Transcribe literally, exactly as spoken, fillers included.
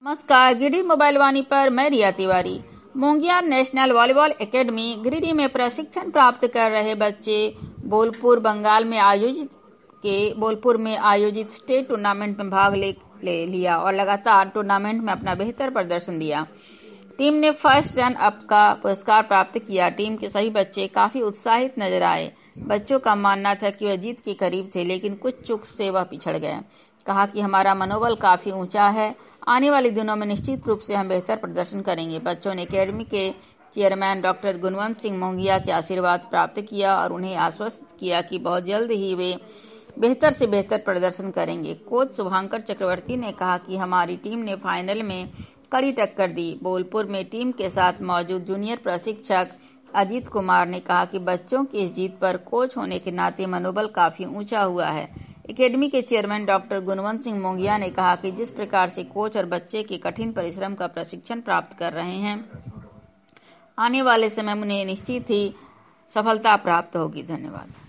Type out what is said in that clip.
नमस्कार, गिरिडीह मोबाइल वाणी पर मैं Riya Tiwari. Mongia national volleyball academy Giridih में प्रशिक्षण प्राप्त कर रहे बच्चे बोलपुर बंगाल में आयोजित के बोलपुर में आयोजित स्टेट टूर्नामेंट में भाग ले, ले लिया और लगातार टूर्नामेंट में अपना बेहतर प्रदर्शन दिया। टीम ने फर्स्ट रन अप का पुरस्कार प्राप्त किया। टीम के सभी बच्चे काफी उत्साहित नजर आए। बच्चों का मानना था कि वह जीत के करीब थे, लेकिन कुछ चूक से वह पिछड़ गए। कहा कि हमारा मनोबल काफी ऊंचा है, आने वाले दिनों में निश्चित रूप से हम बेहतर प्रदर्शन करेंगे। बच्चों ने एकेडमी के चेयरमैन डॉक्टर गुणवंत सिंह मोंगिया के आशीर्वाद प्राप्त किया और उन्हें आश्वस्त किया कि बहुत जल्द ही वे बेहतर से बेहतर प्रदर्शन करेंगे। कोच शुभांकर चक्रवर्ती ने कहा कि हमारी टीम ने फाइनल में कड़ी टक्कर दी। बोलपुर में टीम के साथ मौजूद जूनियर प्रशिक्षक अजीत कुमार ने कहा कि बच्चों की इस जीत पर कोच होने के नाते मनोबल काफी ऊंचा हुआ है। एकेडमी के चेयरमैन डॉक्टर गुणवंत सिंह मोंगिया ने कहा कि जिस प्रकार से कोच और बच्चे के कठिन परिश्रम का प्रशिक्षण प्राप्त कर रहे हैं, आने वाले समय में उन्हें निश्चित ही सफलता प्राप्त होगी। धन्यवाद।